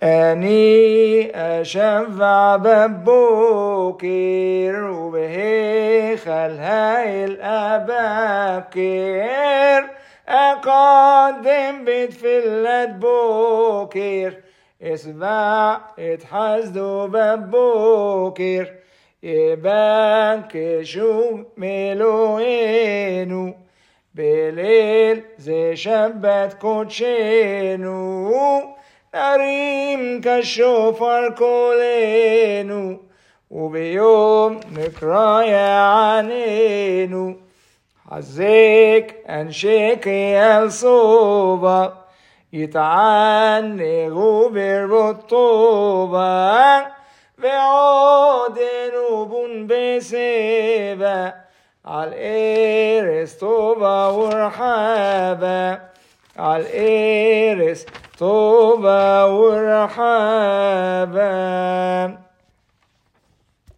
أني أشفع ببوكر وبهيخل هاي الأباكر أقدم بتفلة بوكر اسبع اتحزدوا ببوكر يبانك شو ملوينو بليل زي شبت كوتشينو نريم كالشوفر كولينو وبيوم نقرا يا عنينو حزيك أنشيكي الصوبة يتعنقوا بالرطوبة بعود نوبون بسيبة عالإيرس طوبة ورحابة عالإيرس طوبة ورحابة